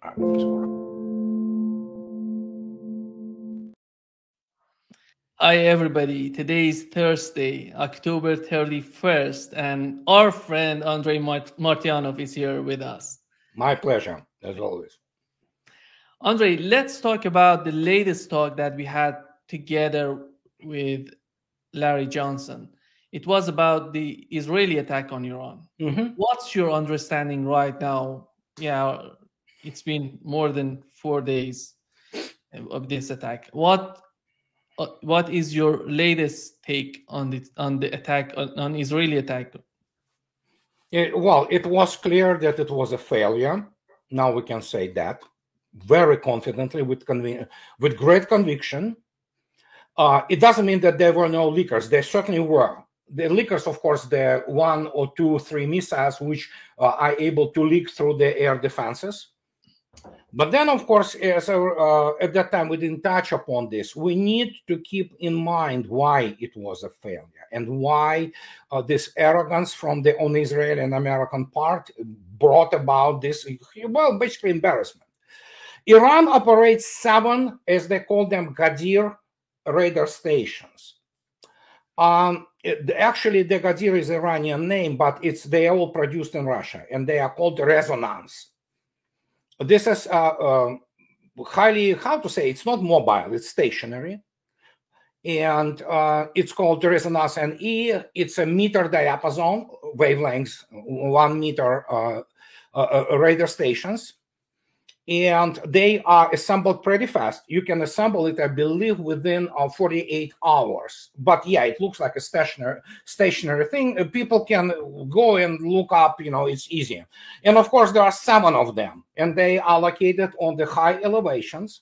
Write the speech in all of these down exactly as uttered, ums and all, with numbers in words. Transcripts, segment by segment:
Hi, everybody. Today is Thursday, October thirty-first, and our friend Andrei Mart- Martyanov is here with us. My pleasure, as always. Andrei, let's talk about the latest talk that we had together with Larry Johnson. It was about the Israeli attack on Iran. Mm-hmm. What's your understanding right now? Yeah, it's been more than four days of this attack. What uh, what is your latest take on the on the attack on, on Israeli attack? It, well, it was clear that it was a failure. Now we can say that very confidently, with convi- with great conviction. Uh, it doesn't mean that there were no leakers. There certainly were. The leakers, of course, the one or two, three missiles which uh, are able to leak through the air defenses. But then, of course, as a, uh, at that time, we didn't touch upon this. We need to keep in mind why it was a failure and why uh, this arrogance from the on Israeli and American part brought about this, well, basically embarrassment. Iran operates seven, as they call them, Gadir radar stations. Um, it, actually, the Gadir is Iranian name, but it's they are all produced in Russia, and they are called Resonance. This is uh, uh, highly, how to say, it's not mobile, it's stationary. And uh, it's called Resonance N E. It's a meter diapason, wavelengths, one meter uh, uh, uh, radar stations. And they are assembled pretty fast. You can assemble it, I believe, within uh, forty-eight hours. But yeah, it looks like a stationary stationary thing. Uh, people can go and look up, you know, it's easy. And of course, there are seven of them, and they are located on the high elevations.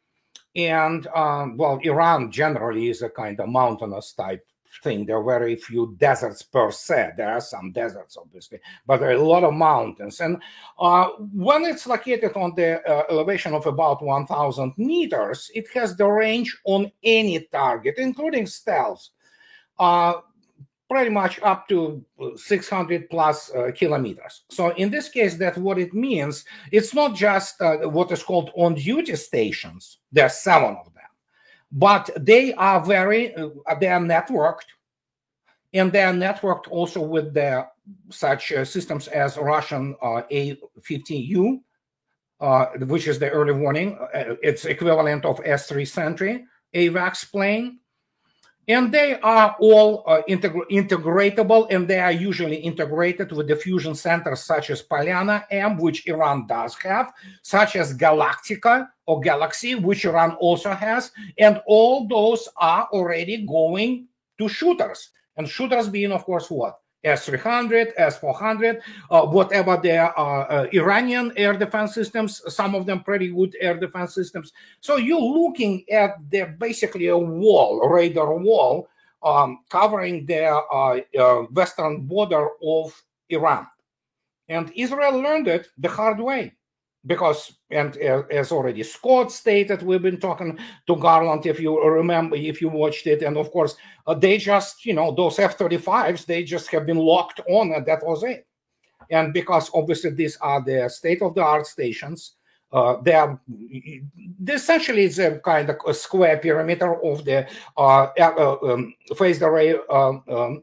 And um, well, Iran generally is a kind of mountainous type thing. There are very few deserts per se. There are some deserts, obviously, but there are a lot of mountains. And uh, when it's located on the uh, elevation of about one thousand meters, it has the range on any target, including stealth, uh, pretty much up to six hundred plus uh, kilometers. So in this case, that's what it means. It's not just uh, what is called on-duty stations. There are seven of them. But they are very, uh, they are networked, and they are networked also with the, such uh, systems as Russian uh, A fifteen U, uh, which is the early warning. Uh, it's equivalent of S three Sentry, AWACS plane. And they are all uh, integ- integratable, and they are usually integrated with the fusion centers such as Polyana M, which Iran does have, such as Galactica or Galaxy, which Iran also has. And all those are already going to shooters. And shooters being, of course, what? S three hundred, S four hundred, uh, whatever their uh, uh, Iranian air defense systems, some of them pretty good air defense systems. So you're looking at the, basically a wall, a radar wall, um, covering the uh, uh, western border of Iran. And Israel learned it the hard way. Because, and uh, as already Scott stated, we've been talking to Garland, if you remember, if you watched it, and of course, uh, they just, you know, those F thirty-fives, they just have been locked on, and that was it. And because obviously these are the state-of-the-art stations, uh, they are essentially it's a kind of a square perimeter of the uh, uh, um, phased array, uh, um,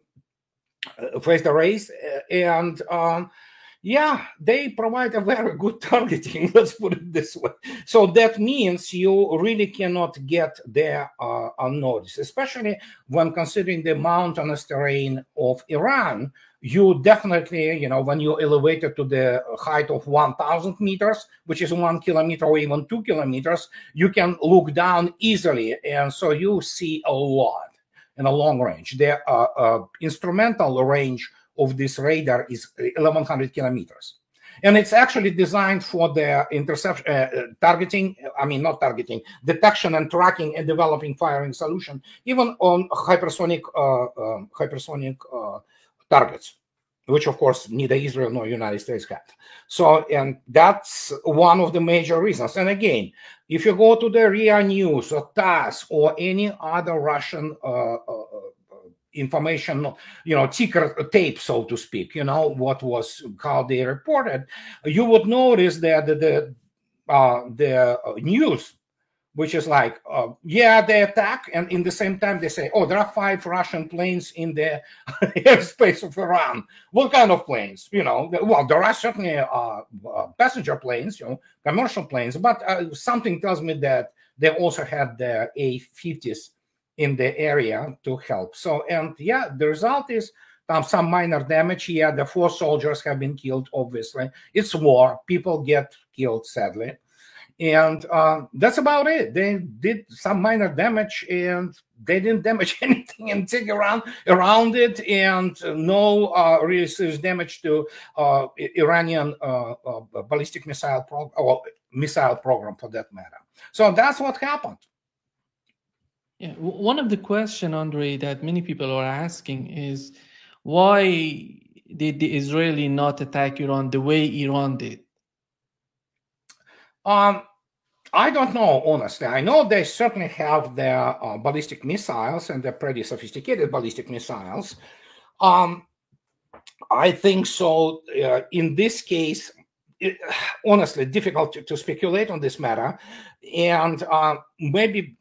phased arrays, and um, yeah, they provide a very good targeting, let's put it this way. So that means you really cannot get there uh, unnoticed, especially when considering the mountainous terrain of Iran. You definitely, you know, when you elevate it to the height of one thousand meters, which is one kilometer or even two kilometers, you can look down easily. And so you see a lot in a long range. The uh, uh, instrumental range of this radar is eleven hundred kilometers. And it's actually designed for the interception, uh, targeting, I mean, not targeting, detection and tracking and developing firing solution, even on hypersonic, uh, uh, hypersonic uh, targets, which of course neither Israel nor United States had. So, and that's one of the major reasons. And again, if you go to the R I A News or T A S S or any other Russian uh, uh, information, you know, ticker tape, so to speak, you know, what was, how they reported, you would notice that the, the uh, the uh, news, which is like, uh, yeah, they attack, and in the same time they say, oh, there are five Russian planes in the airspace of Iran. What kind of planes? You know, well, there are certainly uh, uh, passenger planes, you know, commercial planes, but uh, something tells me that they also had the A fifties in the area to help. So, and yeah, the result is um, some minor damage. Yeah, the four soldiers have been killed, obviously. It's war. People get killed, sadly. And uh, that's about it. They did some minor damage, and they didn't damage anything in Tehran around it, and no uh, really serious damage to uh, Iranian uh, uh, ballistic missile program, or missile program for that matter. So that's what happened. Yeah, one of the question, Andre, that many people are asking is, why did the Israeli not attack Iran the way Iran did? Um, I don't know, honestly. I know they certainly have their uh, ballistic missiles, and they're pretty sophisticated ballistic missiles. Um, I think so. Uh, in this case, it, honestly, difficult to, to speculate on this matter. And uh, maybe,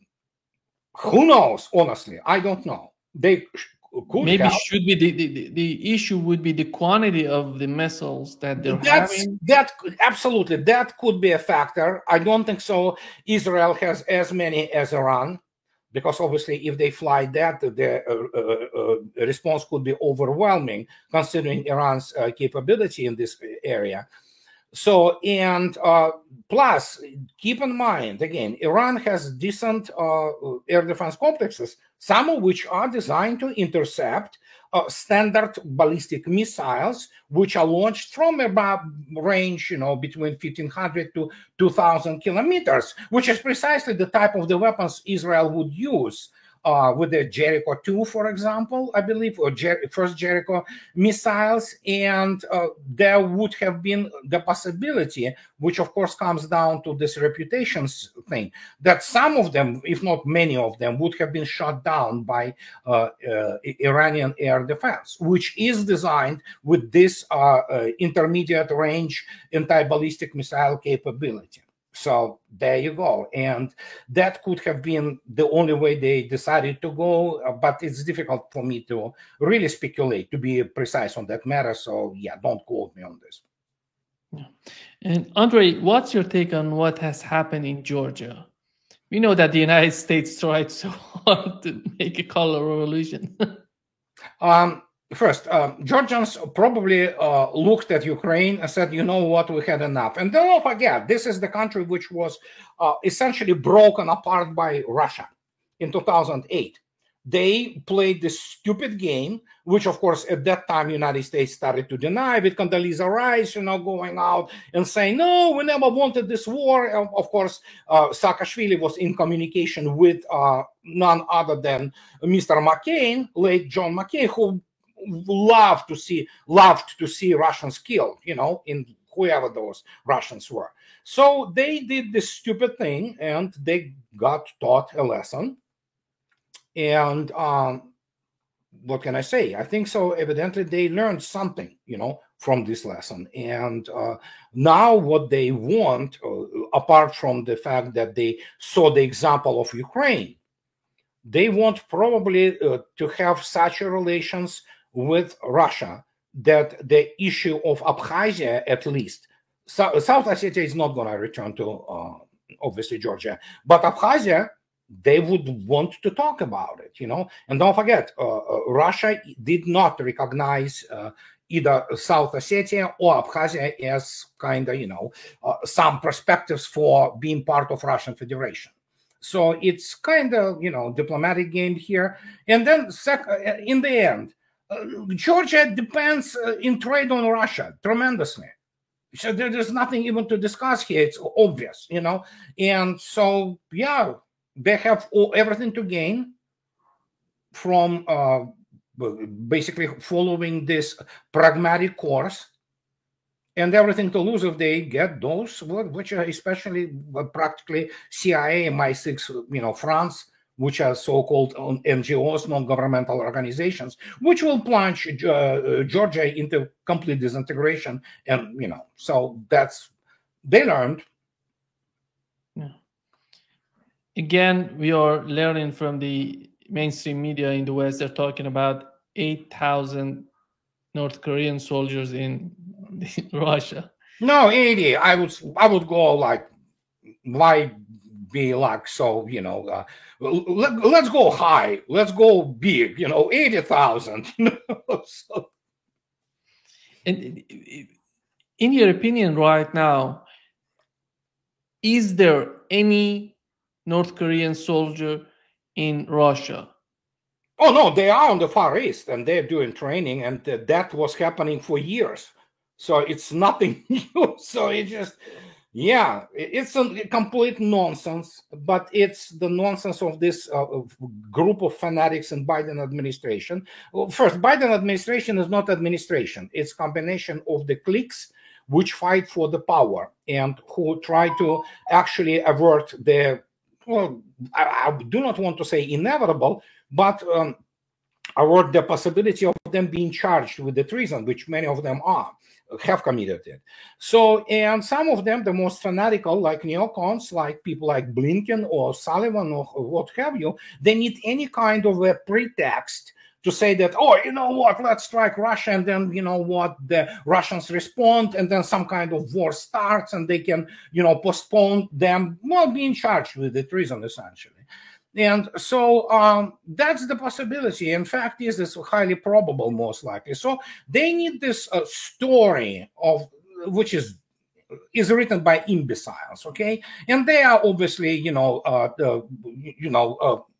who knows, honestly, I don't know. They could maybe have. should be the, the the issue would be the quantity of the missiles that they're That's, having. That absolutely, that could be a factor. I don't think so. Israel has as many as Iran, because obviously if they fly that, the uh, uh, uh, response could be overwhelming considering Iran's uh, capability in this area. So, and uh, plus, keep in mind, again, Iran has decent uh, air defense complexes, some of which are designed to intercept uh, standard ballistic missiles, which are launched from about range, you know, between fifteen hundred to two thousand kilometers, which is precisely the type of the weapons Israel would use. Uh, with the Jericho two, for example, I believe, or Jer- first Jericho missiles, and uh, there would have been the possibility, which of course comes down to this reputations thing, that some of them, if not many of them, would have been shot down by uh, uh, Iranian air defense, which is designed with this uh, uh, intermediate range anti-ballistic missile capability. So there you go. And that could have been the only way they decided to go, but it's difficult for me to really speculate, to be precise on that matter. So yeah, don't quote me on this. Yeah. And Andre, what's your take on what has happened in Georgia? We know that the United States tried so hard to make a color revolution. um, First, uh, Georgians probably uh, looked at Ukraine and said, you know what, we had enough. And don't forget, this is the country which was uh, essentially broken apart by Russia in two thousand eight. They played this stupid game, which, of course, at that time, United States started to deny, with Condoleezza Rice, you know, going out and saying, no, we never wanted this war. Of course, uh, Saakashvili was in communication with uh, none other than Mister McCain, late John McCain, who loved to see loved to see Russians killed, you know, in whoever those Russians were. So they did this stupid thing, and they got taught a lesson. And um, what can I say? I think so. Evidently, they learned something, you know, from this lesson. And uh, now, what they want, uh, apart from the fact that they saw the example of Ukraine, they want probably uh, to have such a relations with Russia that the issue of Abkhazia, at least, so, South Ossetia is not going to return to, uh, obviously, Georgia, but Abkhazia, they would want to talk about it, you know. And don't forget, uh, uh, Russia did not recognize uh, either South Ossetia or Abkhazia as kind of, you know, uh, some perspectives for being part of Russian Federation. So it's kind of, you know, diplomatic game here. And then sec- in the end, uh, Georgia depends uh, in trade on Russia tremendously. So there, there's nothing even to discuss here. It's obvious, you know. And so, yeah, they have all, everything to gain from uh, basically following this pragmatic course, and everything to lose if they get those, which are especially practically C I A, M I six, you know, France, which are so-called N G Os, non-governmental organizations, which will plunge uh, Georgia into complete disintegration. And, you know, so that's, they learned. again, we are learning from the mainstream media in the West. They're talking about eight thousand North Korean soldiers in Russia. No, eighty. I would I would go like, why be like, so, you know, uh, let, let's go high. Let's go big, you know, eighty thousand. So, and in your opinion right now, is there any North Korean soldier in Russia? oh, no, they are on the Far East and they're doing training, and that was happening for years. So it's nothing new. So it just, yeah, it's a complete nonsense, but it's the nonsense of this uh, group of fanatics in Biden administration. Well, first, Biden administration is not administration. It's a combination of the cliques which fight for the power and who try to actually avert the, well, I, I do not want to say inevitable, but um, avert the possibility of them being charged with the treason, which many of them are, have committed it. So, and some of them, the most fanatical, like neocons, like people like Blinken or Sullivan or what have you, they need any kind of a pretext to say that, oh, you know what, let's strike Russia, and then, you know what, the Russians respond, and then some kind of war starts, and they can, you know, postpone them, well, being charged with the treason, essentially. And so um, that's the possibility. In fact, is this highly probable, most likely. So they need this uh, story of which is is written by imbeciles, okay? And they are obviously, you know, uh, uh, you know,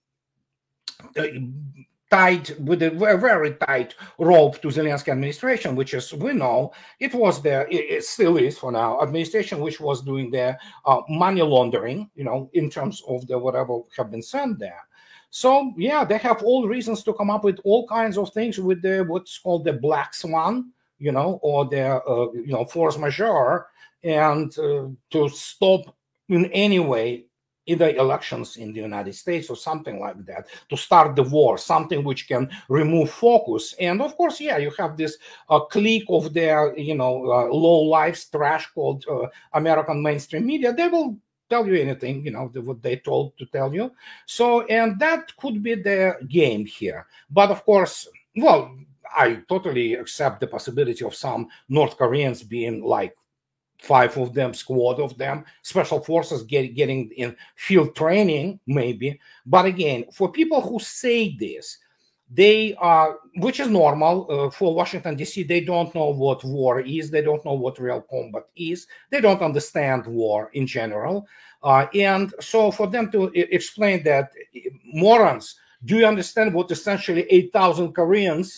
uh, uh, tied with a very tight rope to Zelensky administration, which is, we know, it was the, it still is for now, administration which was doing the uh, money laundering, you know, in terms of the whatever have been sent there. So, yeah, they have all reasons to come up with all kinds of things with the what's called the black swan, you know, or the, uh, you know, force majeure, and uh, to stop in any way either elections in the United States or something like that, to start the war, something which can remove focus. And of course, yeah, you have this uh, clique of their, you know, uh, low lives trash called uh, American mainstream media. They will tell you anything, you know, what they told to tell you. So, and that could be the game here. But of course, well, I totally accept the possibility of some North Koreans being like five of them, squad of them, special forces get, getting in field training, maybe. But again, for people who say this, they are, which is normal uh, for Washington, D C, they don't know what war is. They don't know what real combat is. They don't understand war in general. Uh, and so for them to explain that, morons, do you understand what essentially eight thousand Koreans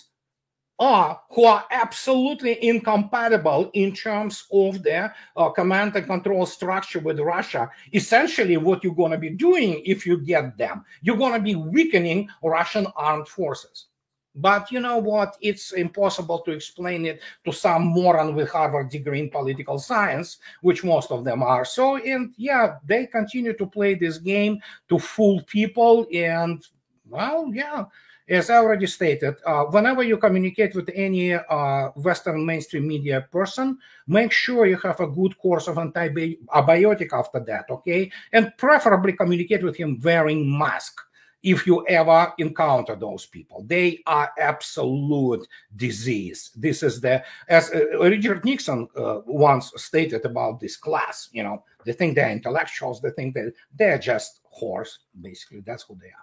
are, who are absolutely incompatible in terms of their uh, command and control structure with Russia? Essentially, what you're going to be doing if you get them, you're going to be weakening Russian armed forces. But you know what? It's impossible to explain it to some moron with Harvard degree in political science, which most of them are. So, and yeah, they continue to play this game to fool people. And, well, yeah. As I already stated, uh, whenever you communicate with any uh, Western mainstream media person, make sure you have a good course of antibiotic after that, okay? And preferably communicate with him wearing mask if you ever encounter those people. They are absolute disease. This is the, as uh, Richard Nixon uh, once stated about this class, you know, they think they're intellectuals, they think that they're just whores, basically. That's who they are.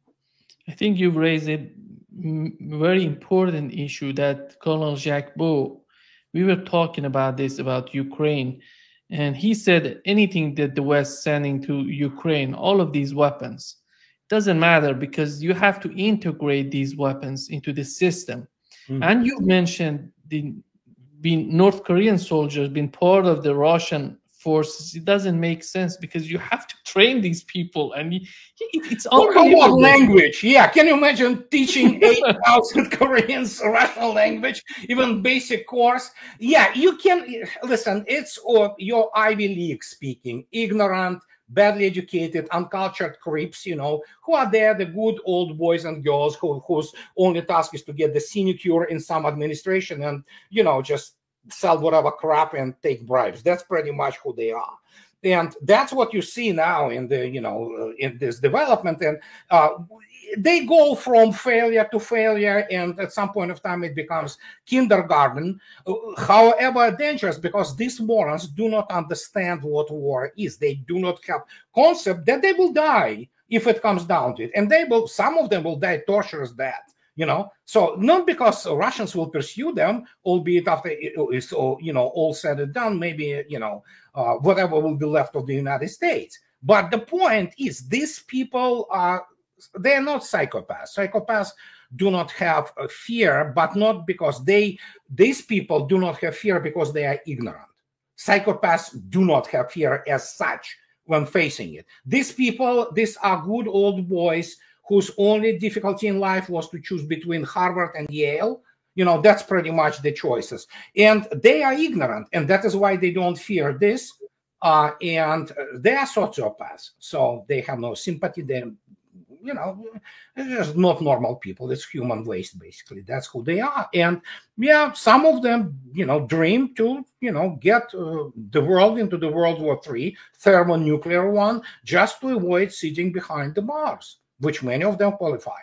I think you've raised a very important issue that Colonel Jacques Beau, we were talking about this, about Ukraine, and he said anything that the West sending to Ukraine, all of these weapons, doesn't matter because you have to integrate these weapons into the system. Mm-hmm. And you mentioned the being North Korean soldiers being part of the Russian forces. It doesn't make sense because you have to train these people, and it's unbelievable. Language, yeah. Can you imagine teaching eight thousand Koreans Russian language, even basic course? Yeah, you can listen. It's or your Ivy League speaking, ignorant, badly educated, uncultured creeps, you know, who are there, the good old boys and girls who whose only task is to get the sinecure in some administration and, you know, just sell whatever crap and take bribes. That's pretty much who they are. And that's what you see now in the, you know, in this development. And uh, they go from failure to failure, and at some point of time it becomes kindergarten, however dangerous, because these morons do not understand what war is. They do not have concept that they will die if it comes down to it. And they will, some of them will die torturous death. You know, so not because Russians will pursue them, albeit after it's all, you know, all said and done, maybe, you know, uh, whatever will be left of the United States. But the point is, these people are, they're not psychopaths. Psychopaths do not have a fear, but not because they, these people do not have fear because they are ignorant. Psychopaths do not have fear as such when facing it. These people, these are good old boys whose only difficulty in life was to choose between Harvard and Yale. You know, that's pretty much the choices. And they are ignorant, and that is why they don't fear this. Uh, and they are sociopaths, so they have no sympathy. They, you know, they're just not normal people. It's human waste, basically. That's who they are. And yeah, some of them, you know, dream to, you know, get uh, the world into the World War Three, thermonuclear one, just to avoid sitting behind the bars, which many of them qualify.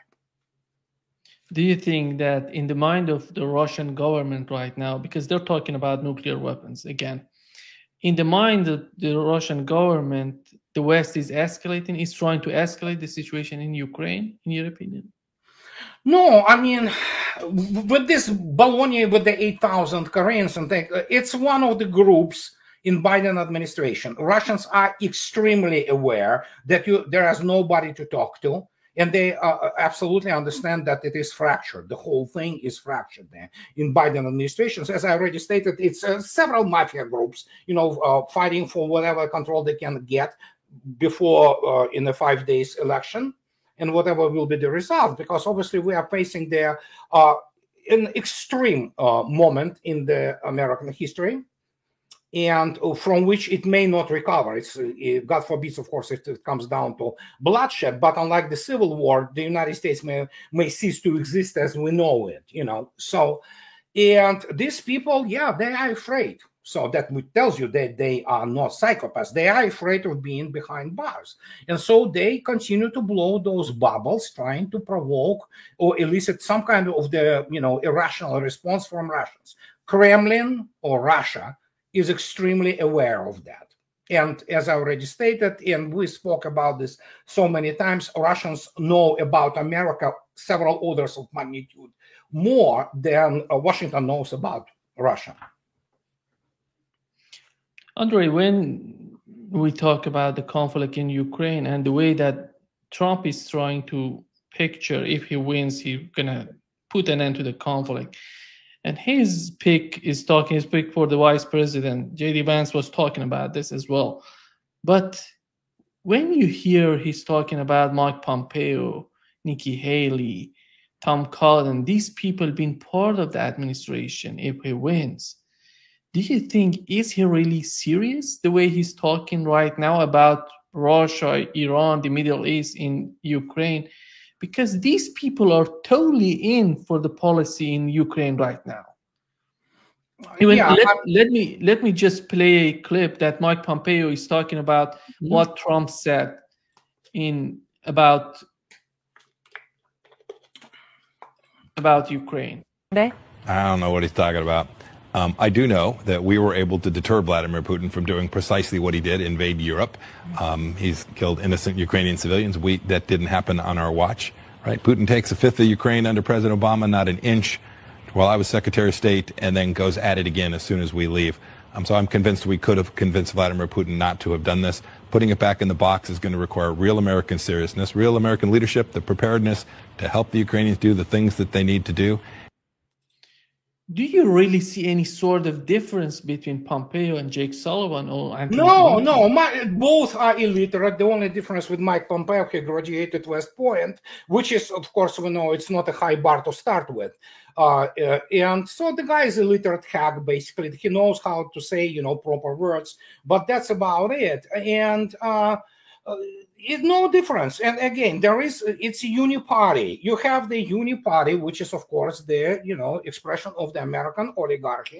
Do you think that in the mind of the Russian government right now, because they're talking about nuclear weapons again, in the mind of the Russian government, the West is escalating, is trying to escalate the situation in Ukraine, in your opinion? No, I mean, with this baloney with the eight thousand Koreans and things, it's one of the groups in Biden administration. Russians are extremely aware that you, there is nobody to talk to, and they uh, absolutely understand that it is fractured. The whole thing is fractured there in Biden administrations. As I already stated, it's uh, several mafia groups, you know, uh, fighting for whatever control they can get before uh, in the five days election, and whatever will be the result, because obviously we are facing there uh, an extreme uh, moment in the American history, and from which it may not recover. It's, it, God forbid, of course, if it comes down to bloodshed. But unlike the Civil War, the United States may may cease to exist as we know it. You know, so and these people, yeah, they are afraid. So that tells you that they are not psychopaths. They are afraid of being behind bars, and so they continue to blow those bubbles, trying to provoke or elicit some kind of the you know irrational response from Russians. Kremlin or Russia is extremely aware of that. And as I already stated, and we spoke about this so many times, Russians know about America several orders of magnitude more than uh, Washington knows about Russia. Andrei, when we talk about the conflict in Ukraine and the way that Trump is trying to picture, if he wins, he's going to put an end to the conflict. And his pick is talking, his pick for the vice president, J D Vance was talking about this as well. But when you hear he's talking about Mike Pompeo, Nikki Haley, Tom Cotton, these people being part of the administration if he wins, do you think, is he really serious the way he's talking right now about Russia, Iran, the Middle East, in Ukraine? Because these people are totally in for the policy in Ukraine right now. Even yeah, let, let me let me just play a clip that Mike Pompeo is talking about mm-hmm. what Trump said in about about Ukraine. I don't know what he's talking about. Um, I do know that we were able to deter Vladimir Putin from doing precisely what he did, invade Europe. Um, he's killed innocent Ukrainian civilians. We, that didn't happen on our watch, right? Putin takes a fifth of Ukraine under President Obama, not an inch, while I was Secretary of State, and then goes at it again as soon as we leave. Um, so I'm convinced we could have convinced Vladimir Putin not to have done this. Putting it back in the box is going to require real American seriousness, real American leadership, the preparedness to help the Ukrainians do the things that they need to do. Do you really see any sort of difference between Pompeo and Jake Sullivan? Or Anthony no, Blinken? no, my, both are illiterate. The only difference with Mike Pompeo, he graduated West Point, which is, of course, we know it's not a high bar to start with. Uh, uh, and so the guy is a literate hack, basically. He knows how to say, you know, proper words, but that's about it. And uh, uh, it's no difference. And again, there is, it's a uni-party. You have the uni-party, which is, of course, the, you know, expression of the American oligarchy.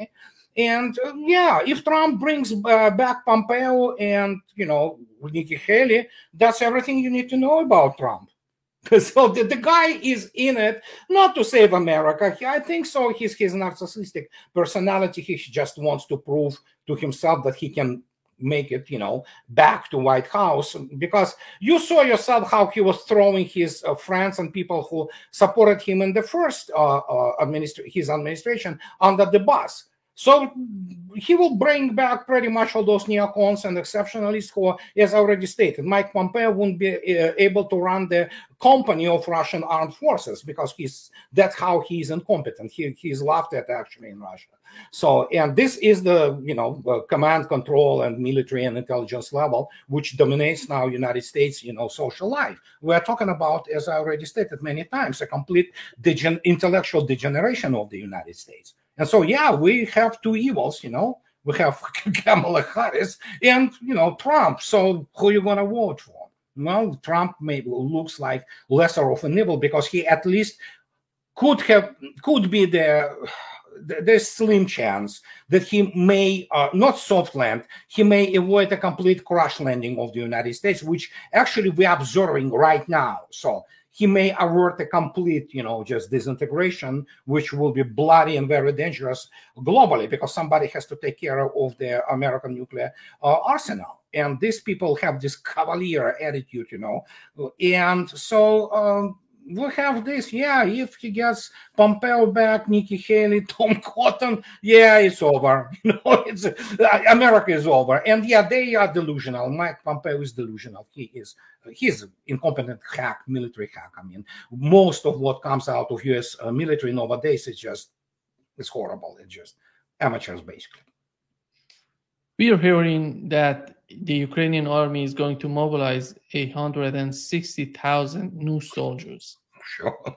And uh, yeah, if Trump brings uh, back Pompeo and, you know, Nikki Haley, that's everything you need to know about Trump. So the, the guy is in it not to save America. He, I think so. He's his narcissistic personality. He just wants to prove to himself that he can make it, you know, back to White House, because you saw yourself how he was throwing his uh, friends and people who supported him in the first uh, uh, administra- his administration under the bus. So he will bring back pretty much all those neocons and exceptionalists who, as already stated, Mike Pompeo wouldn't be uh, able to run the company of Russian armed forces because he's that's how he's incompetent. He he's laughed at actually in Russia. So, and this is the, you know, uh, command, control, and military and intelligence level, which dominates now United States, you know, social life. We are talking about, as I already stated many times, a complete degen- intellectual degeneration of the United States. And so, yeah, we have two evils, you know. We have Kamala Harris and, you know, Trump. So who are you going to vote for? Well, Trump maybe looks like lesser of an evil because he at least could have, could be the, there's slim chance that he may, uh, not soft land, he may avoid a complete crash landing of the United States, which actually we're observing right now. So he may avert a complete, you know, just disintegration, which will be bloody and very dangerous globally because somebody has to take care of the American nuclear uh, arsenal. And these people have this cavalier attitude, you know. And so um, we have this, yeah, if he gets Pompeo back, Nikki Haley, Tom Cotton, yeah, it's over. You know, it's uh, America is over. And yeah, they are delusional. Mike Pompeo is delusional. He is he's an incompetent hack, military hack. I mean, most of what comes out of U S uh, military nowadays is just, it's horrible. It's just amateurs, basically. We are hearing that the Ukrainian army is going to mobilize one hundred sixty thousand new soldiers. Sure.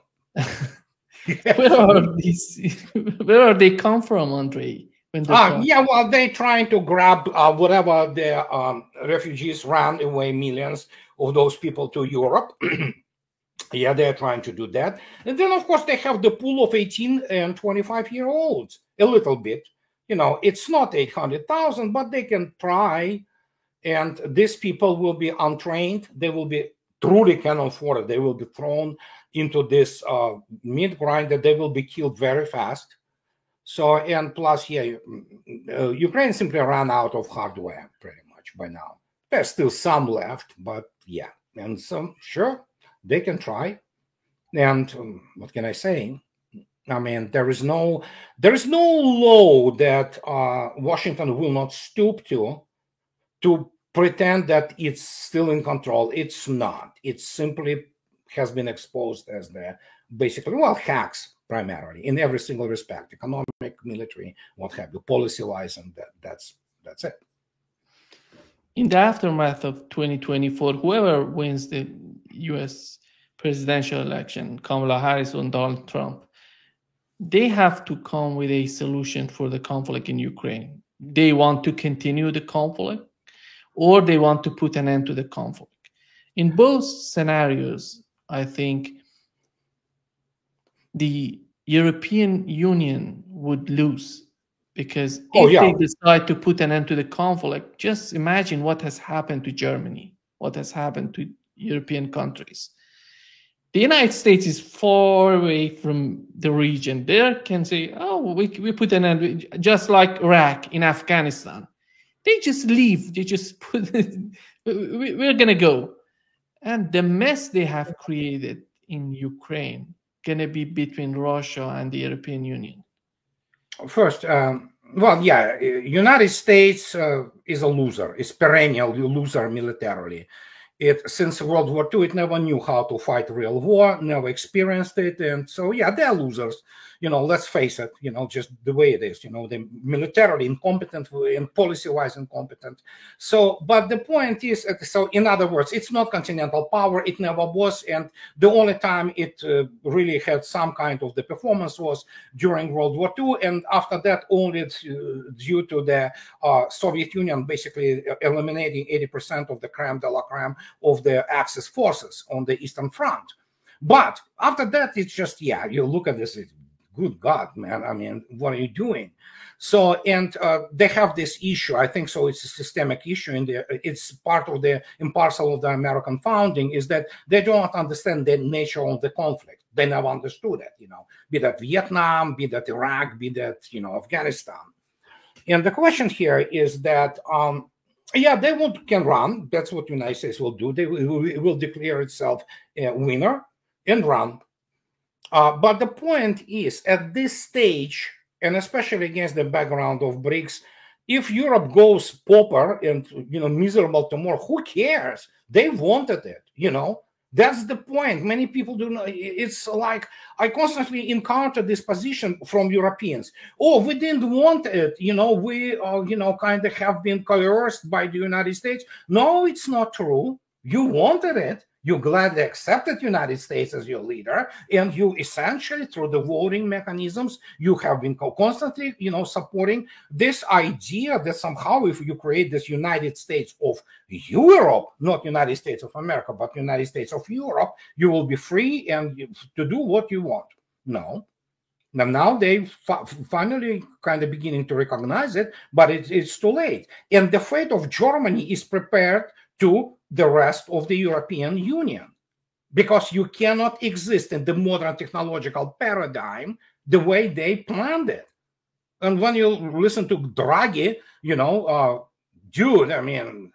Where are these? Where are they come from, Andrei? When uh, yeah, well, they're trying to grab uh, whatever the um, refugees ran away, millions of those people to Europe. Yeah, they're trying to do that. And then, of course, they have the pool of eighteen and twenty-five year olds, a little bit. You know, it's not eight hundred thousand, but they can try. And these people will be untrained. They will be truly cannon fodder. They will be thrown into this uh, meat grinder. They will be killed very fast. So, and plus, yeah, uh, Ukraine simply ran out of hardware pretty much by now. There's still some left, but yeah. And so, sure, they can try. And um, what can I say? I mean, there is no, there is no law that uh, Washington will not stoop to, to pretend that it's still in control. It's not. It simply has been exposed as the basically, well, hacks primarily in every single respect, economic, military, what have you, policy-wise, and that, that's that's it. In the aftermath of twenty twenty-four, whoever wins the U S presidential election, Kamala Harris or Donald Trump, they have to come with a solution for the conflict in Ukraine. They want to continue the conflict, or they want to put an end to the conflict. In both scenarios, I think the European Union would lose, because if oh, yeah. they decide to put an end to the conflict, just imagine what has happened to Germany, what has happened to European countries. The United States is far away from the region. They can say, oh, we, we put an end, just like Iraq in Afghanistan. They just leave. They just put, we're going to go. And the mess they have created in Ukraine going to be between Russia and the European Union. First, um, well, yeah, United States uh, is a loser. It's perennial loser militarily. It, since World War Two, it never knew how to fight real war, never experienced it. And so, yeah, they're losers. You know, let's face it, you know, just the way it is, you know, they're militarily incompetent and policy-wise incompetent. So, but the point is, so in other words, it's not continental power. It never was. And the only time it uh, really had some kind of the performance was during World War Two. And after that, only uh, due to the uh, Soviet Union basically eliminating eighty percent of the creme de la creme of the Axis forces on the Eastern Front. But after that, it's just, yeah, you look at this, it's good God, man, I mean, what are you doing? So, and uh, they have this issue, I think so it's a systemic issue, in the, it's part of the and parcel of the American founding, is that they don't understand the nature of the conflict. They never understood it, you know, be that Vietnam, be that Iraq, be that, you know, Afghanistan. And the question here is that, um, yeah, they won't, can run. That's what the United States will do. They will, it will declare itself a winner and run. Uh, but the point is, at this stage, and especially against the background of BRICS, if Europe goes pauper and, you know, miserable tomorrow, who cares? They wanted it, you know. That's the point. Many people do not. It's like I constantly encounter this position from Europeans. Oh, we didn't want it. You know, we, uh, you know, kind of have been coerced by the United States. No, it's not true. You wanted it. You gladly accepted the United States as your leader, and you essentially, through the voting mechanisms, you have been constantly, you know, supporting this idea that somehow, if you create this United States of Europe, not United States of America, but United States of Europe, you will be free and to do what you want. No. Now, now they finally kind of beginning to recognize it, but it, it's too late. And the fate of Germany is prepared to the rest of the European Union, because you cannot exist in the modern technological paradigm the way they planned it. And when you listen to Draghi, you know, uh, dude, I mean,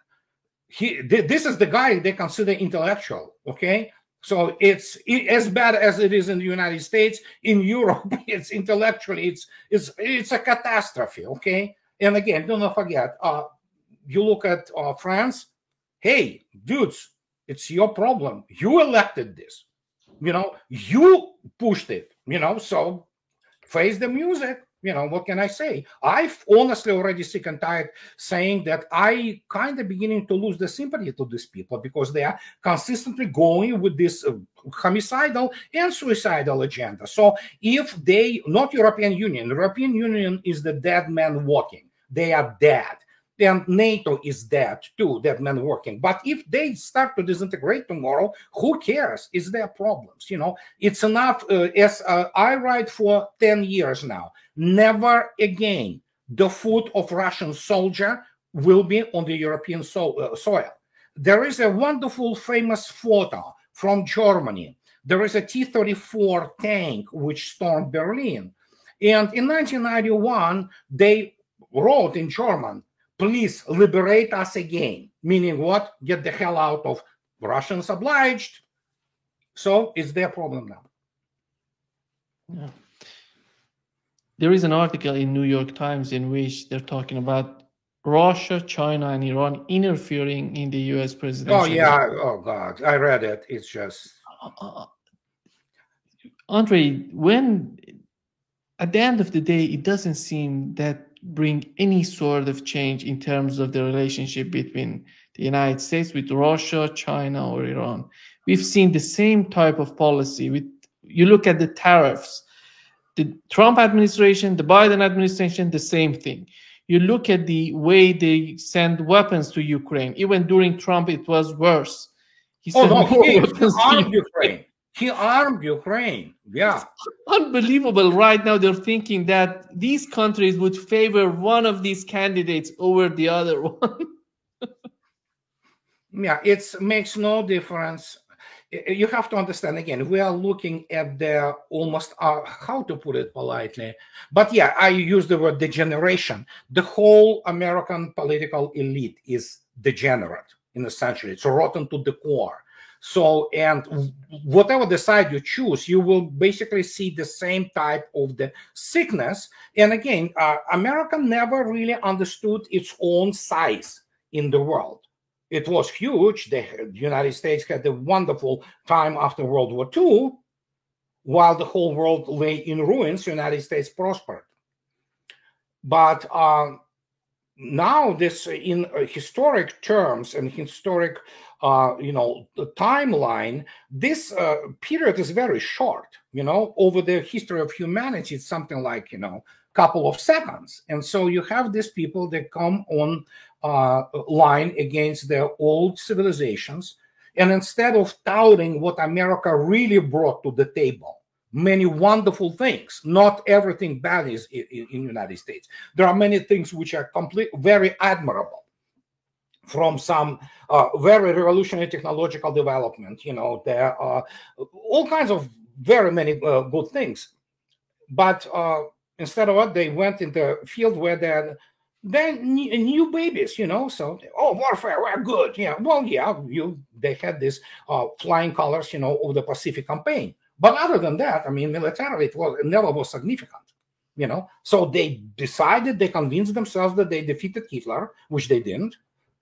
he this is the guy they consider intellectual, okay? So it's as bad as it is in the United States. In Europe, it's intellectually, it's it's it's a catastrophe, okay? And again, do not forget, uh, you look at uh, France. Hey, dudes, it's your problem. You elected this. You know, you pushed it, you know, so face the music. You know, what can I say? I've honestly already sick and tired saying that I kind of beginning to lose the sympathy to these people, because they are consistently going with this uh, homicidal and suicidal agenda. So if they, not European Union, European Union is the dead man walking. They are dead. And NATO is dead too, dead man working. But if they start to disintegrate tomorrow, who cares? It's their problems. You know, it's enough. Uh, as uh, I write for ten years now, never again the foot of Russian soldier will be on the European so uh, soil. There is a wonderful, famous photo from Germany. There is a T thirty-four tank which stormed Berlin. And in nineteen ninety-one, they wrote in German, please liberate us again. Meaning what? Get the hell out of Russians obliged. So it's their problem now. Yeah. There is an article in New York Times in which they're talking about Russia, China, and Iran interfering in the U S presidential. Oh, yeah. Oh, God. I read it. It's just... Uh, Andre, when at the end of the day, it doesn't seem that bring any sort of change in terms of the relationship between the United States with Russia, China, or Iran. We've seen the same type of policy. With you look at the tariffs, the Trump administration, the Biden administration, the same thing. You look at the way they send weapons to Ukraine. Even during Trump, it was worse. He oh, sent no, more he, weapons he to armed Ukraine. Ukraine. He armed Ukraine. Yeah. Unbelievable. Right now, they're thinking that these countries would favor one of these candidates over the other one. Yeah, it makes no difference. You have to understand, again, we are looking at the almost, uh, how to put it politely, but yeah, I use the word degeneration. The whole American political elite is degenerate, in essentially. It's rotten to the core. So, and whatever the side you choose, you will basically see the same type of the sickness. And again, uh, America never really understood its own size in the world. It was huge. The United States had a wonderful time after World War Two, while the whole world lay in ruins. The United States prospered. But uh, now, this in uh, historic terms and historic, uh, you know, the timeline, this uh, period is very short. You know, over the history of humanity, it's something like, you know, couple of seconds. And so you have these people that come on uh, line against their old civilizations. And instead of touting what America really brought to the table, many wonderful things. Not everything bad is in, in, in United States. There are many things which are complete, very admirable, from some uh, very revolutionary technological development. You know, there are all kinds of very many uh, good things. But uh, instead of what, they went in the field where they're they're new babies, you know. So, oh, warfare, we're good. Yeah, well, yeah, you they had this uh, flying colors, you know, of the Pacific campaign. But other than that, I mean, militarily, it was it never was significant, you know. So they decided, they convinced themselves that they defeated Hitler, which they didn't,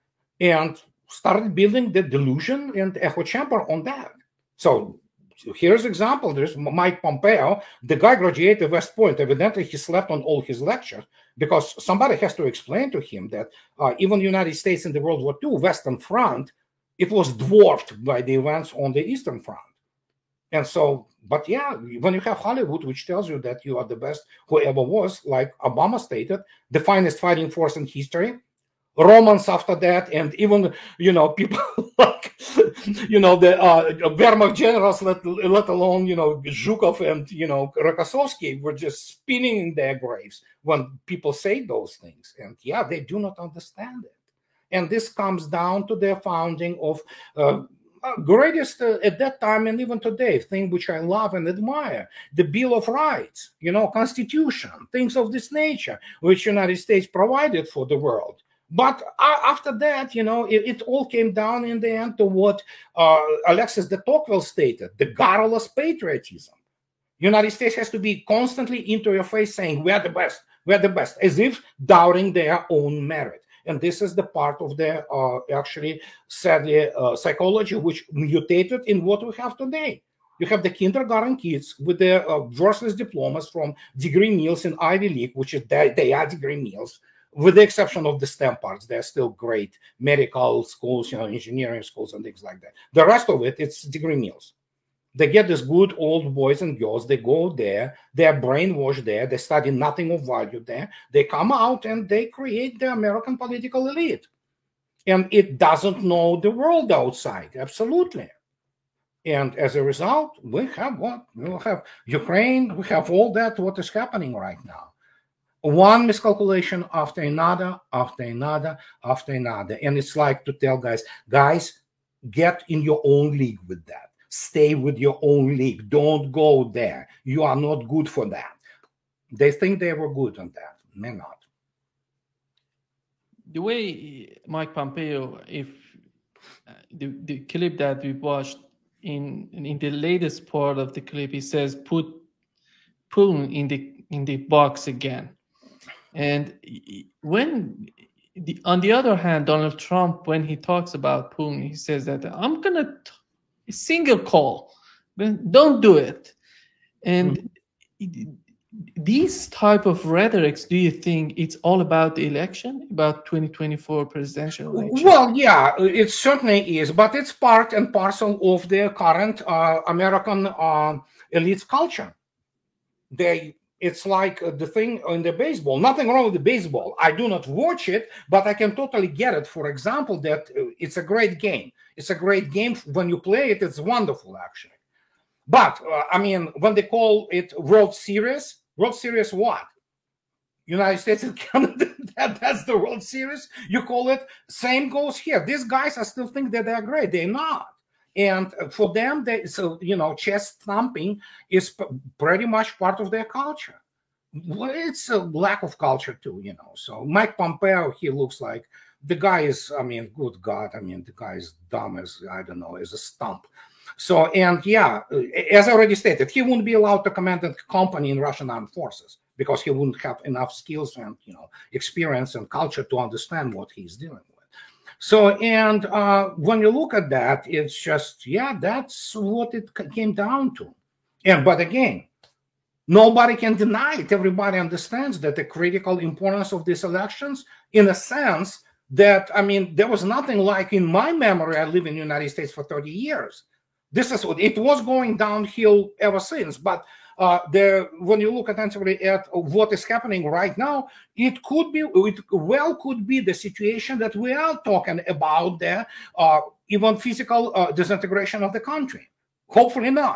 and started building the delusion and echo chamber on that. So here's an example. There's Mike Pompeo. The guy graduated West Point. Evidently, he slept on all his lectures because somebody has to explain to him that uh, even the United States in the World War Two Western Front, it was dwarfed by the events on the Eastern Front. And so, but yeah, when you have Hollywood, which tells you that you are the best who ever was, like Obama stated, the finest fighting force in history, Romans after that, and even, you know, people like, you know, the uh, Wehrmacht generals, let, let alone, you know, Zhukov and, you know, Rokossovsky were just spinning in their graves when people say those things. And yeah, they do not understand it. And this comes down to the founding of uh, greatest uh, at that time and even today thing which I love and admire, the Bill of Rights, you know, Constitution, things of this nature, which United States provided for the world. But uh, after that, you know, it, it all came down in the end to what uh, Alexis de Tocqueville stated, the garrulous patriotism. United States has to be constantly into your face saying, we're the best, we're the best, as if doubting their own merit. And this is the part of the uh, actually, sadly, uh, psychology which mutated in what we have today. You have the kindergarten kids with their uh, worthless diplomas from degree meals in Ivy League, which is they, they are degree meals. With the exception of the STEM parts, they're still great medical schools, you know, engineering schools and things like that. The rest of it, it's degree meals. They get these good old boys and girls. They go there. They're brainwashed there. They study nothing of value there. They come out and they create the American political elite. And it doesn't know the world outside. Absolutely. And as a result, we have what? We have Ukraine. We have all that, what is happening right now. One miscalculation after another, after another, after another. And it's like to tell guys, guys, get in your own league with that. Stay with your own league. Don't go there. You are not good for that. They think they were good on that. They're not. The way Mike Pompeo, if uh, the, the clip that we watched, in in the latest part of the clip, he says, put Putin in the in the box again. And when, the, on the other hand, Donald Trump, when he talks about Putin, he says that I'm going to single call, don't do it. And mm-hmm. these type of rhetorics, do you think it's all about the election, about twenty twenty-four presidential election? Well, yeah, it certainly is, but it's part and parcel of the current uh, American uh, elite culture. They It's like the thing in the baseball. Nothing wrong with the baseball. I do not watch it, but I can totally get it. For example, that it's a great game. It's a great game. When you play it, it's wonderful, actually. But, uh, I mean, when they call it World Series, World Series what? United States and Canada, that, that's the World Series? You call it? Same goes here. These guys, I still think that they're great. They're not. And for them, they, so, you know, chest thumping is p- pretty much part of their culture. Well, it's a lack of culture too, you know. So Mike Pompeo, he looks like the guy is, I mean, good God, I mean, the guy is dumb as, I don't know, as a stump. So, and yeah, as I already stated, he wouldn't be allowed to command a company in Russian armed forces because he wouldn't have enough skills and, you know, experience and culture to understand what he's dealing with. So, and uh, when you look at that, it's just, yeah, that's what it came down to. And, but again, nobody can deny it. Everybody understands that the critical importance of these elections, in a sense that, I mean, there was nothing like in my memory. I live in the United States for thirty years. This is what it was going downhill ever since. But Uh, the, when you look attentively at what is happening right now, it could be, it well could be the situation that we are talking about there, uh, even physical uh, disintegration of the country. Hopefully not.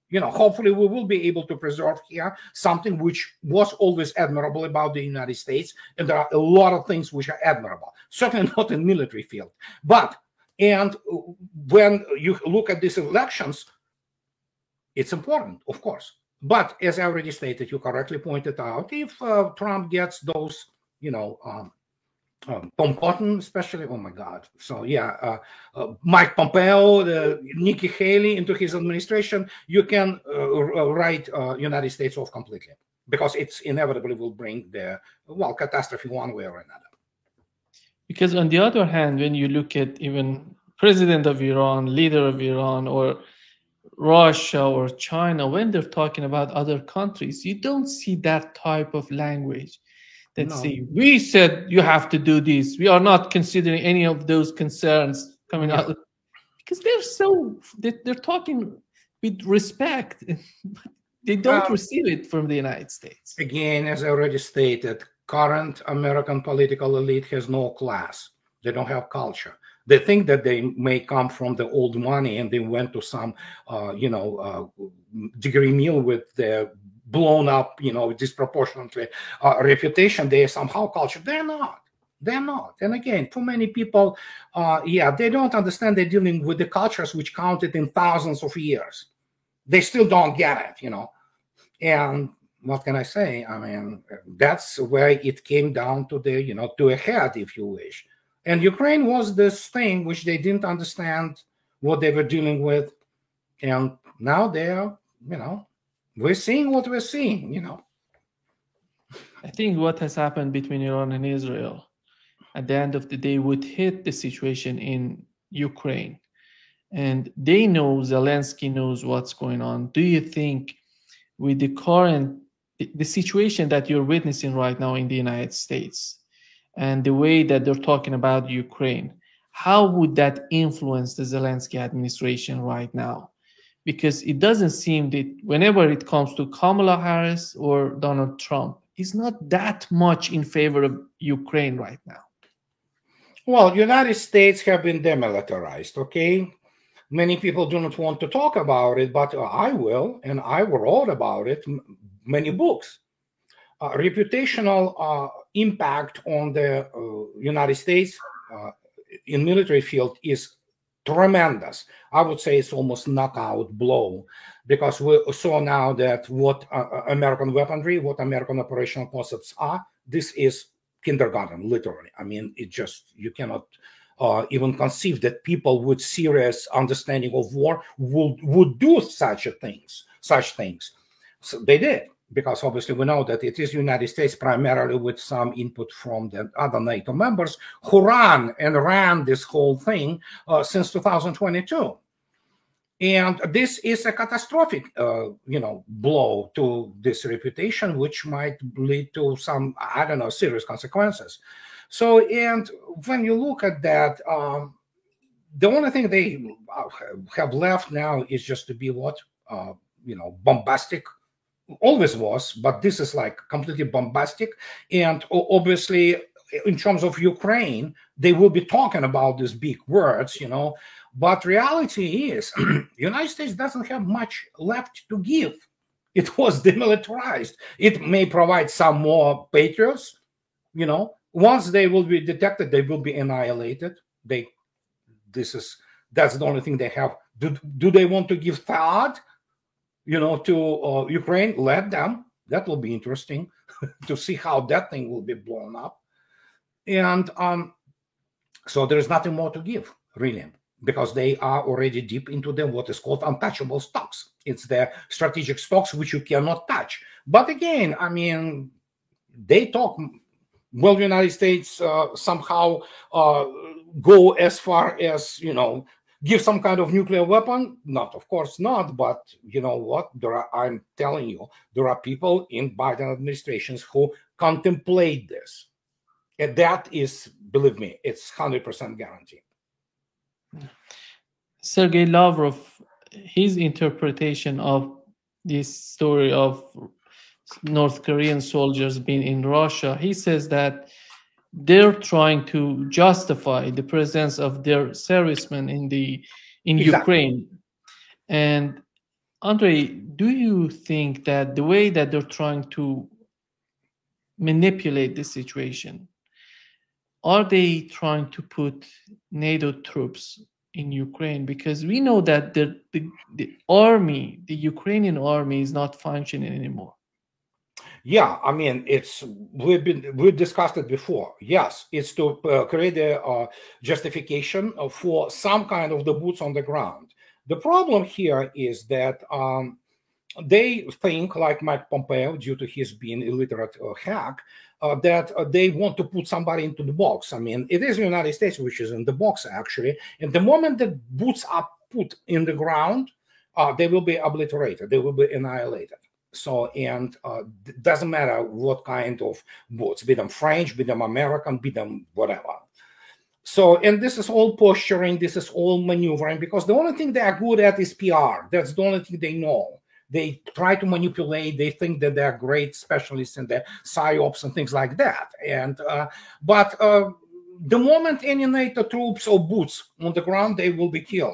You know, hopefully we will be able to preserve here something which was always admirable about the United States. And there are a lot of things which are admirable, certainly not in military field. But, and when you look at these elections, it's important, of course. But as I already stated, you correctly pointed out, if uh, Trump gets those, you know, um, um, Tom Cotton especially, oh my God. So yeah, uh, uh, Mike Pompeo, uh, Nikki Haley into his administration, you can uh, write uh, United States off completely, because it's inevitably will bring the, well, catastrophe one way or another. Because on the other hand, when you look at even president of Iran, leader of Iran, or Russia or China, when they're talking about other countries, you don't see that type of language that no. say, we said you have to do this. We are not considering any of those concerns coming yeah. out. Because they're so, they're talking with respect. They don't um, receive it from the United States. Again, as I already stated, current American political elite has no class. They don't have culture. They think that they may come from the old money and they went to some, uh, you know, uh, degree meal with their blown up, you know, disproportionately uh, reputation. They are somehow cultured. They're not. They're not. And again, for many people, uh, yeah, they don't understand they're dealing with the cultures which counted in thousands of years. They still don't get it, you know. And what can I say? I mean, that's where it came down to the, you know, to a head, if you wish. And Ukraine was this thing which they didn't understand what they were dealing with. And now they're, you know, we're seeing what we're seeing, you know. I think what has happened between Iran and Israel at the end of the day would hit the situation in Ukraine. And they know, Zelensky knows what's going on. Do you think with the current, the situation that you're witnessing right now in the United States, and the way that they're talking about Ukraine, how would that influence the Zelensky administration right now? Because it doesn't seem that whenever it comes to Kamala Harris or Donald Trump, he's not that much in favor of Ukraine right now. Well, United States have been demilitarized, okay? Many people do not want to talk about it, but I will, and I wrote about it, many books. Uh, reputational uh, impact on the uh, United States uh, in military field is tremendous. I would say it's almost knockout blow, because we saw now that what uh, American weaponry, what American operational concepts are, this is kindergarten, literally. I mean, it just, you cannot uh, even conceive that people with serious understanding of war would, would do such a things, such things. So they did. Because obviously we know that it is the United States, primarily with some input from the other NATO members, who ran and ran this whole thing uh, since two thousand twenty-two. And this is a catastrophic, uh, you know, blow to this reputation, which might lead to some, I don't know, serious consequences. So, and when you look at that, um, the only thing they have left now is just to be what, uh, you know, bombastic. Always was, but this is like completely bombastic. And obviously, in terms of Ukraine, they will be talking about these big words, you know. But reality is, the United States doesn't have much left to give. It was demilitarized. It may provide some more patriots, you know. Once they will be detected, they will be annihilated. They, this is that's the only thing they have. Do, do they want to give THAAD, you know, to uh, Ukraine? Let them. That will be interesting to see how that thing will be blown up. And um, so there is nothing more to give, really, because they are already deep into the what is called untouchable stocks. It's their strategic stocks which you cannot touch. But again, I mean, they talk. Will the United States uh, somehow uh, go as far as, you know, give some kind of nuclear weapon? Not, of course not. But you know what? There are, I'm telling you, there are people in Biden administrations who contemplate this. And that is, believe me, it's one hundred percent guaranteed. Sergei Lavrov, his interpretation of this story of North Korean soldiers being in Russia, he says that they're trying to justify the presence of their servicemen in the in exactly. Ukraine, and Andre, do you think that the way that they're trying to manipulate this situation, are they trying to put NATO troops in Ukraine? Because we know that the, the, the army, the Ukrainian army is not functioning anymore. Yeah, I mean, it's we've been we discussed it before. Yes, it's to uh, create a uh, justification for some kind of the boots on the ground. The problem here is that um, they think, like Mike Pompeo, due to his being illiterate uh, hack, uh, that uh, they want to put somebody into the box. I mean, it is the United States which is in the box, actually. And the moment that boots are put in the ground, uh, they will be obliterated. They will be annihilated. So, and uh, it doesn't matter what kind of boots, be them French, be them American, be them whatever. So, and this is all posturing, this is all maneuvering, because the only thing they are good at is P R. That's the only thing they know. They try to manipulate. They think that they're great specialists in the psyops and things like that. And uh, but uh, the moment any NATO troops or boots on the ground, they will be killed.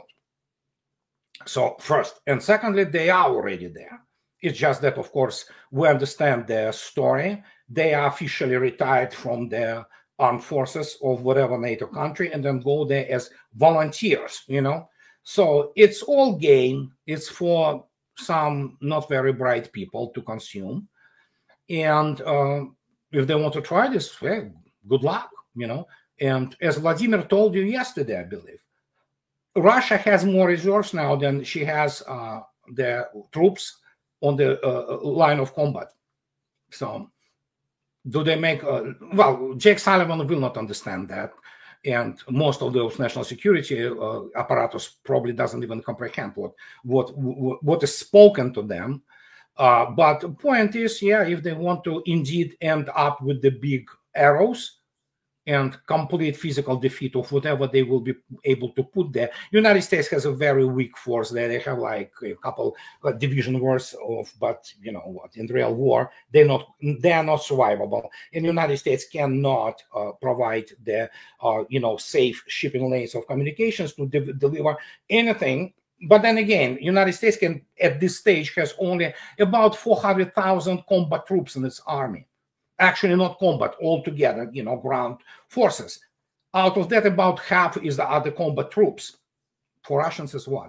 So first, and secondly, they are already there. It's just that, of course, we understand their story. They are officially retired from the armed forces of whatever NATO country and then go there as volunteers, you know. So it's all gain. It's for some not very bright people to consume. And uh, if they want to try this, well, good luck, you know. And as Vladimir told you yesterday, I believe, Russia has more reserves now than she has uh, the troops on the uh, line of combat. So do they make, uh, well, Jake Sullivan will not understand that. And most of those national security uh, apparatus probably doesn't even comprehend what, what, what is spoken to them. Uh, but the point is, yeah, if they want to indeed end up with the big arrows and complete physical defeat of whatever they will be able to put there. United States has a very weak force there. They have like a couple of division worth of, but you know what, in real war, they're not, they are not survivable. And the United States cannot uh, provide the, uh, you know, safe shipping lanes of communications to de deliver anything. But then again, United States can, at this stage, has only about four hundred thousand combat troops in its army. Actually, not combat altogether, you know, ground forces. Out of that, about half is the other combat troops. For Russians, is what?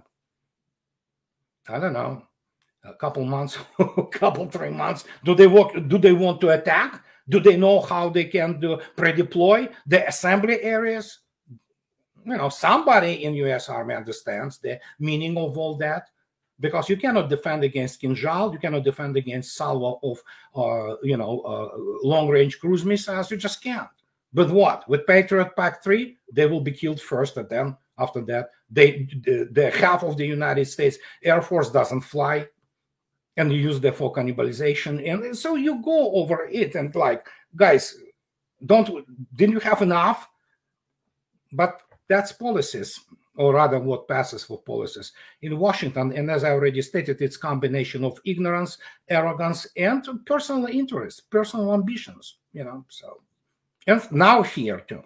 I don't know, a couple months, a couple three months. Do they work? Do they want to attack? Do they know how they can do pre-deploy the assembly areas? You know, somebody in U S Army understands the meaning of all that. Because you cannot defend against Kinzhal, you cannot defend against salvo of, uh, you know, uh, long-range cruise missiles. You just can't. But what? With Patriot Pack three, they will be killed first, and then after that, they the, the half of the United States Air Force doesn't fly, and you use them for cannibalization. And so you go over it and like, guys, don't didn't you have enough? But that's policies. Or rather what passes for policies in Washington. And as I already stated, it's a combination of ignorance, arrogance, and personal interest, personal ambitions, you know, so. And now here too.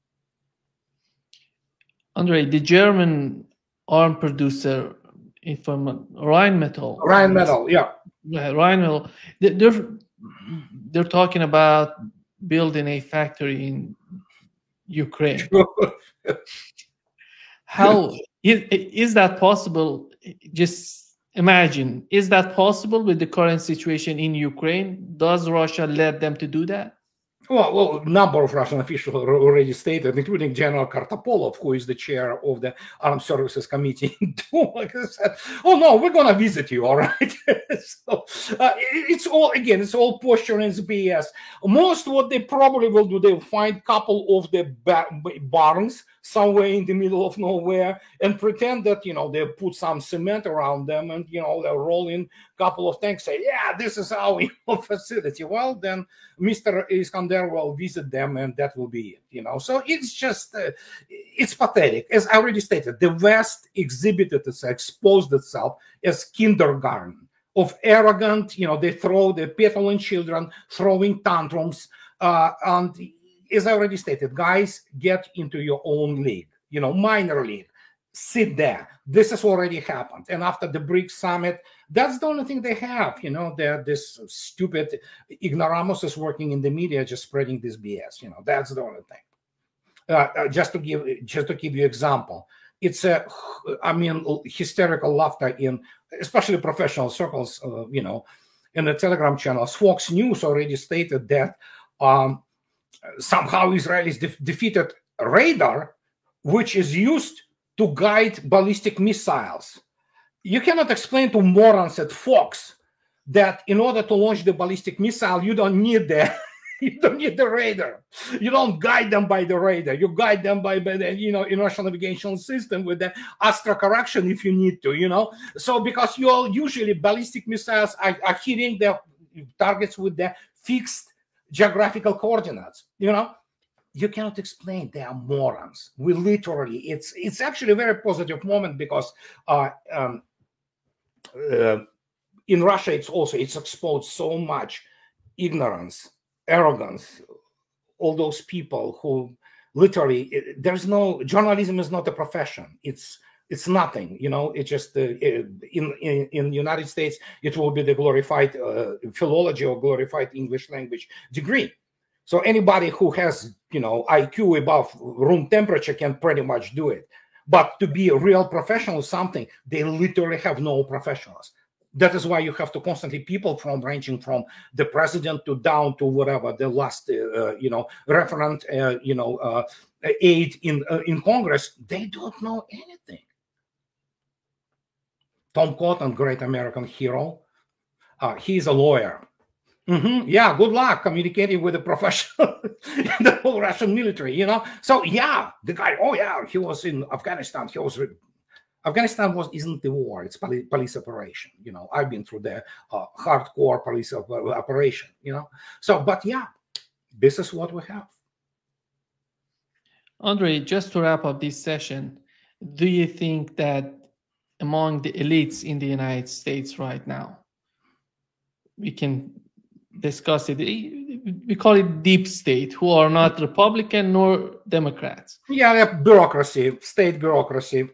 Andre, the German arm producer, if I'm Rheinmetall. Rheinmetall, yeah. Yeah, Rheinmetall. They're, they're talking about building a factory in Ukraine. How is, is that possible? Just imagine, is that possible with the current situation in Ukraine? Does Russia let them to do that? Well, well, a number of Russian officials already stated, including General Kartapolov, who is the chair of the Armed Services Committee. Like I said, oh no, we're going to visit you, all right? So uh, it's all, again, it's all posturing, it's B S. Most what they probably will do, they'll find a couple of the barns somewhere in the middle of nowhere and pretend that, you know, they put some cement around them and, you know, they'll roll in a couple of tanks, say, yeah, this is our facility. Well, then Mister Iskander will visit them and that will be it, you know. So it's just, uh, it's pathetic. As I already stated, the West exhibited itself, exposed itself as kindergarten of arrogant, you know, they throw the petulant children throwing tantrums. Uh, and as I already stated, guys, get into your own league, you know, minor league. sit there. This has already happened. And after the BRICS summit, that's the only thing they have. You know, they're this stupid ignoramus is working in the media, just spreading this B S. You know, that's the only thing. Uh, uh, just to give, just to give you example, it's a, I mean, hysterical laughter in, especially professional circles. Uh, you know, in the Telegram channels, Fox News already stated that um, somehow Israelis de defeated radar, which is used to guide ballistic missiles. You cannot explain to morons at Fox that in order to launch the ballistic missile, you don't need the you don't need the radar. You don't guide them by the radar. You guide them by, by the you know inertial navigation system with the astral correction if you need to. You know, so because you all usually ballistic missiles are, are hitting the targets with the fixed geographical coordinates. You know. You cannot explain. They are morons. We literally, it's it's actually a very positive moment because uh, um, uh, in Russia, it's also, it's exposed so much ignorance, arrogance, all those people who literally, there's no, journalism is not a profession. It's it's nothing, you know, it's just, uh, in, in, in the United States, it will be the glorified uh, philology or glorified English language degree. So anybody who has, you know, I Q above room temperature can pretty much do it. But to be a real professional something, they literally have no professionals. That is why you have to constantly people from ranging from the president to down to whatever the last, uh, you know, referent, uh, you know, uh, aide in uh, in Congress. They don't know anything. Tom Cotton, great American hero, uh, he's a lawyer. Mm-hmm. Yeah, good luck communicating with a professional in the whole Russian military, you know. So yeah, the guy. Oh yeah, he was in Afghanistan. He was. Afghanistan was isn't the war. It's police, police operation. You know, I've been through the uh, hardcore police op operation. You know. So, but yeah, this is what we have. Andrei, just to wrap up this session, do you think that among the elites in the United States right now, we can discuss it, we call it deep state, who are not Republican nor Democrats? Yeah, bureaucracy, state bureaucracy.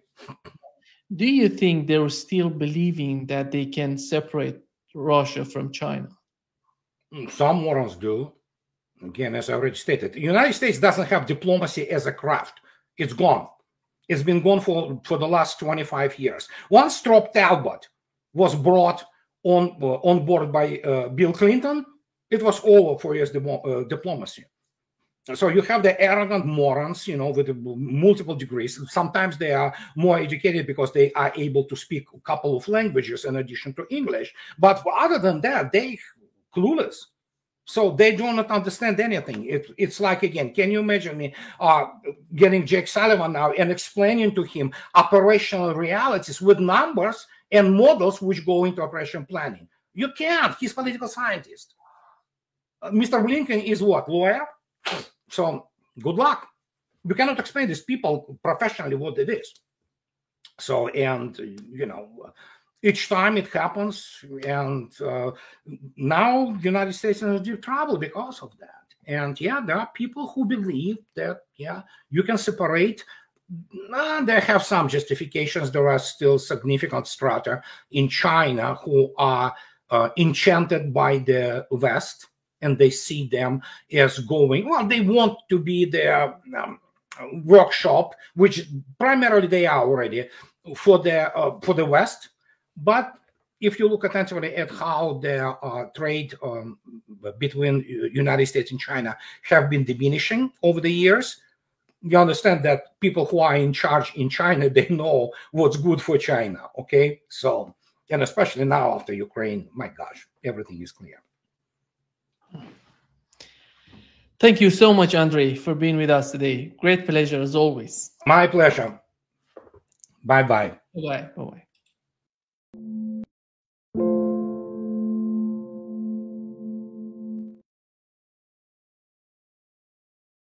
Do you think they're still believing that they can separate Russia from China? Some morons do. Again, as I already stated, the United States doesn't have diplomacy as a craft. It's gone. It's been gone for, for the last twenty-five years. Once Strop Talbot was brought on, uh, on board by uh, Bill Clinton, it was over for U S uh, diplomacy. So you have the arrogant morons, you know, with multiple degrees. Sometimes they are more educated because they are able to speak a couple of languages in addition to English. But other than that, they clueless. So they do not understand anything. It, it's like, again, can you imagine me uh, getting Jake Sullivan now and explaining to him operational realities with numbers and models which go into operation planning? You can't. He's a political scientist. Uh, Mister Blinken is what? Lawyer? So good luck. You cannot explain these people professionally what it is. So, and, you know, each time it happens, and uh, now the United States is in deep trouble because of that. And yeah, there are people who believe that, yeah, you can separate. Uh, they have some justifications. There are still significant strata in China who are uh, enchanted by the West, and they see them as going, well, they want to be their um, workshop, which primarily they are already for the, uh, for the West. But if you look attentively at how the uh, trade um, between United States and China have been diminishing over the years, you understand that people who are in charge in China, they know what's good for China, okay? So, and especially now after Ukraine, my gosh, everything is clear. Thank you so much, Andrei, for being with us today. Great pleasure as always. My pleasure. Bye-bye. Bye-bye. Bye-bye.